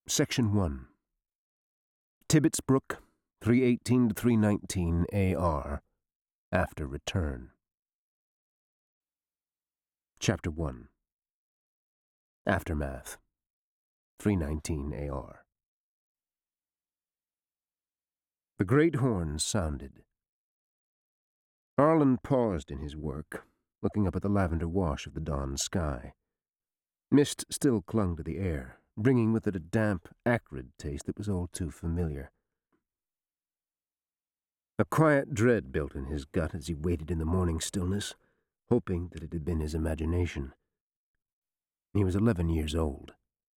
Section 1. Tibbets Brook, 318 to 319 AR, after return. Chapter 1. Aftermath, 319 AR. The great horn sounded. Arlen paused in his work, looking up at the lavender wash of the dawn sky. Mist still clung to the air, bringing with it a damp, acrid taste that was all too familiar. A quiet dread built in his gut as he waited in the morning stillness, hoping that it had been his imagination. He was 11 years old.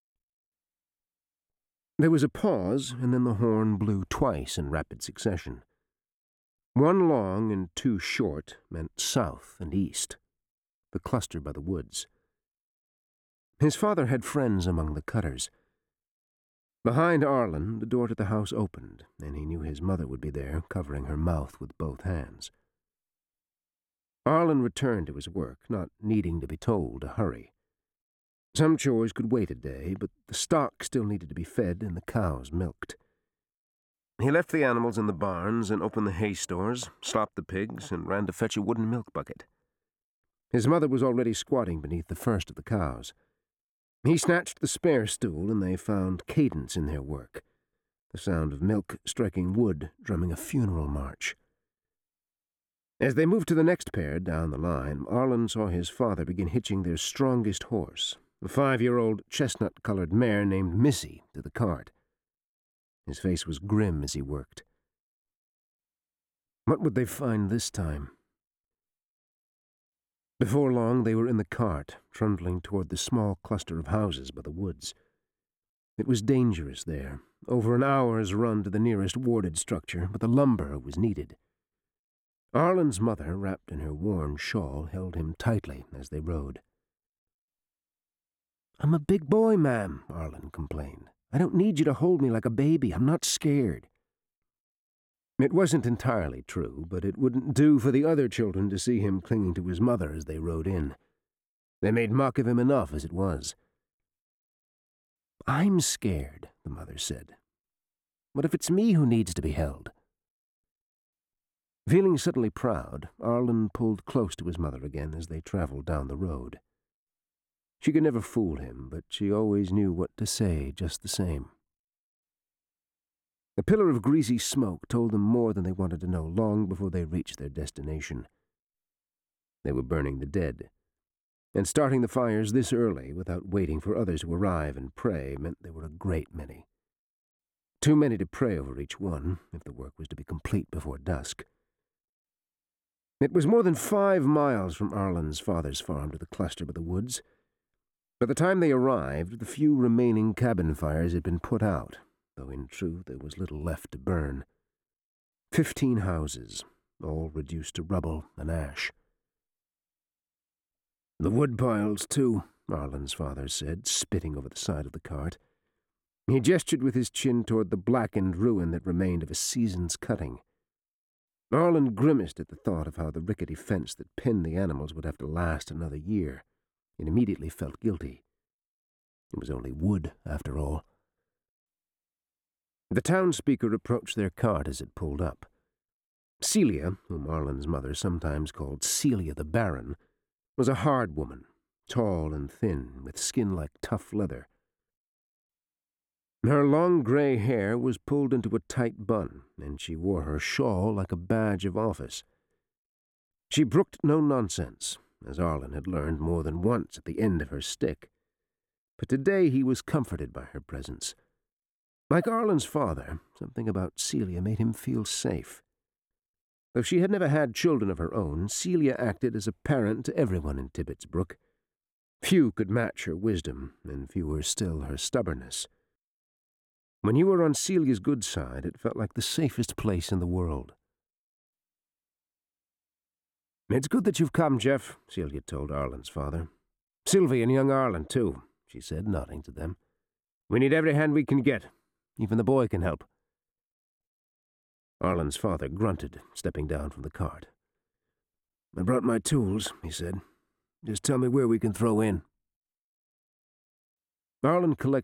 There was a pause, and then the horn blew twice in rapid succession. One long and two short meant south and east, the cluster by the woods. His father had friends among the cutters. Behind Arlen, the door to the house opened, and he knew his mother would be there, covering her mouth with both hands. Arlen returned to his work, not needing to be told to hurry. Some chores could wait a day, but the stock still needed to be fed and the cows milked. He left the animals in the barns and opened the hay stores, slopped the pigs, and ran to fetch a wooden milk bucket. His mother was already squatting beneath the first of the cows. He snatched the spare stool, and they found cadence in their work, the sound of milk striking wood, drumming a funeral march. As they moved to the next pair down the line, Arlen saw his father begin hitching their strongest horse, a 5-year-old chestnut-colored mare named Missy, to the cart. His face was grim as he worked. What would they find this time? Before long, they were in the cart, trundling toward the small cluster of houses by the woods. It was dangerous there, over an hour's run to the nearest warded structure, but the lumber was needed. Arlen's mother, wrapped in her worn shawl, held him tightly as they rode. "I'm a big boy, ma'am," Arlen complained. "I don't need you to hold me like a baby. I'm not scared." It wasn't entirely true, but it wouldn't do for the other children to see him clinging to his mother as they rode in. They made mock of him enough as it was. "I'm scared," the mother said. "What if it's me who needs to be held?" Feeling suddenly proud, Arlen pulled close to his mother again as they traveled down the road. She could never fool him, but she always knew what to say just the same. A pillar of greasy smoke told them more than they wanted to know long before they reached their destination. They were burning the dead, and starting the fires this early without waiting for others to arrive and pray meant there were a great many. Too many to pray over each one, if the work was to be complete before dusk. It was more than 5 miles from Arlen's father's farm to the cluster by the woods. By the time they arrived, the few remaining cabin fires had been put out, though in truth there was little left to burn. 15 houses, all reduced to rubble and ash. "The wood piles, too," Arlen's father said, spitting over the side of the cart. He gestured with his chin toward the blackened ruin that remained of a season's cutting. Arlen grimaced at the thought of how the rickety fence that pinned the animals would have to last another year, and immediately felt guilty. It was only wood, after all. The townspeaker approached their cart as it pulled up. Celia, whom Arlen's mother sometimes called Celia the Baron, was a hard woman, tall and thin, with skin like tough leather. Her long gray hair was pulled into a tight bun, and she wore her shawl like a badge of office. She brooked no nonsense, as Arlen had learned more than once at the end of her stick. But today he was comforted by her presence. Like Arlen's father, something about Celia made him feel safe. Though she had never had children of her own, Celia acted as a parent to everyone in Tibbets Brook. Few could match her wisdom, and fewer still her stubbornness. When you were on Celia's good side, it felt like the safest place in the world. "It's good that you've come, Jeff," Celia told Arlen's father. "Sylvie and young Arlen, too," she said, nodding to them. "We need every hand we can get. Even the boy can help." Arlen's father grunted, stepping down from the cart. "I brought my tools," he said. "Just tell me where we can throw in." Arlen collected